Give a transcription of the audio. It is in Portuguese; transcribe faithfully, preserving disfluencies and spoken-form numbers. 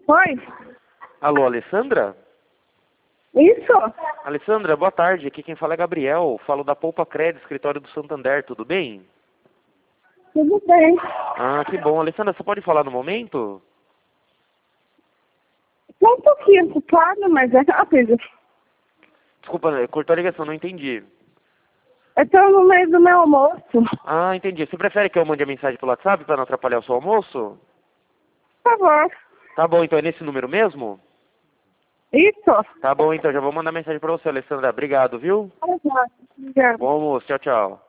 Oi? Alô, Alessandra? Isso? Alessandra, boa tarde. Aqui quem fala é Gabriel. Falo da Poupa Crédito, escritório do Santander. Tudo bem? Tudo bem. Ah, que bom. Alessandra, você pode falar no momento? Tô um pouquinho ocupado, mas é rápido. Desculpa, cortou a ligação, não entendi. Eu tô no meio do meu almoço. Ah, entendi. Você prefere que eu mande a mensagem pelo WhatsApp para não atrapalhar o seu almoço? Por favor. Tá bom, então é nesse número mesmo? Isso? Tá bom, então já vou mandar mensagem para você, Alessandra. Obrigado, viu? Obrigada. Bom almoço. Tchau, tchau.